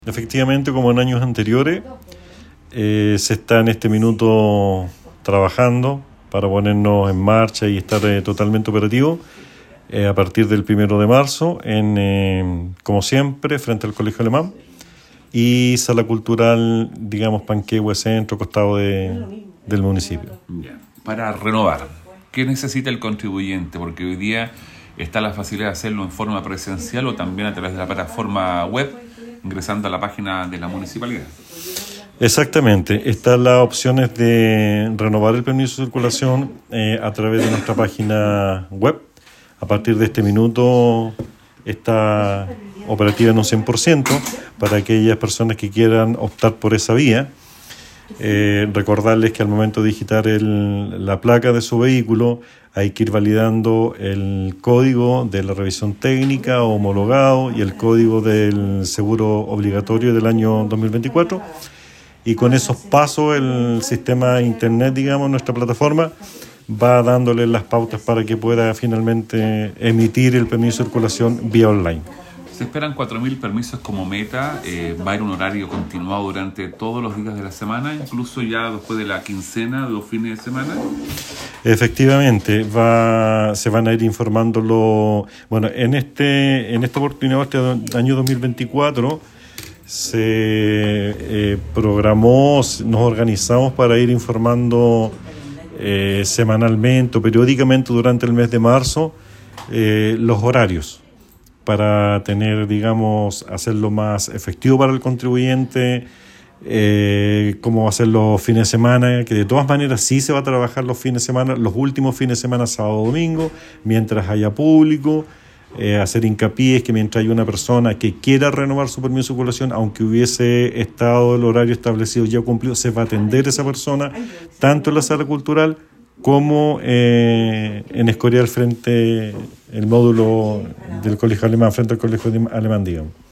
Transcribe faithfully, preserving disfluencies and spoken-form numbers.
Efectivamente, como en años anteriores, eh, se está en este minuto trabajando para ponernos en marcha y estar eh, totalmente operativo eh, a partir del primero de marzo, en, eh, como siempre, frente al Colegio Alemán y Sala Cultural, digamos, Panquehue Centro, costado de, del municipio. Ya. Para renovar, ¿qué necesita el contribuyente? Porque hoy día está la facilidad de hacerlo en forma presencial o también a través de la plataforma web, ingresando a la página de la municipalidad. Exactamente, están las opciones de renovar el permiso de circulación eh, a través de nuestra página web. A partir de este minuto está operativa en un cien por ciento para aquellas personas que quieran optar por esa vía. Eh, recordarles que al momento de digitar el, la placa de su vehículo hay que ir validando el código de la revisión técnica homologado y el código del seguro obligatorio del año dos mil veinticuatro, y con esos pasos el sistema internet, digamos, nuestra plataforma va dándole las pautas para que pueda finalmente emitir el permiso de circulación vía online. Se esperan cuatro mil permisos como meta, eh, va a ir un horario continuado durante todos los días de la semana, incluso ya después de la quincena, de los fines de semana. Efectivamente, va, se van a ir informando lo, bueno, en este, en esta oportunidad, este año dos mil veinticuatro, se eh, programó, nos organizamos para ir informando eh, semanalmente o periódicamente durante el mes de marzo eh, los horarios, para tener, digamos, hacerlo más efectivo para el contribuyente, eh, cómo hacerlo los fines de semana, que de todas maneras sí se va a trabajar los fines de semana, los últimos fines de semana, sábado, domingo, mientras haya público, eh, hacer hincapié es que mientras haya una persona que quiera renovar su permiso de circulación, aunque hubiese estado el horario establecido ya cumplido, se va a atender esa persona, tanto en la sala cultural como eh, en Escorial, frente el módulo del Colegio Alemán, frente al Colegio Alemán, digamos.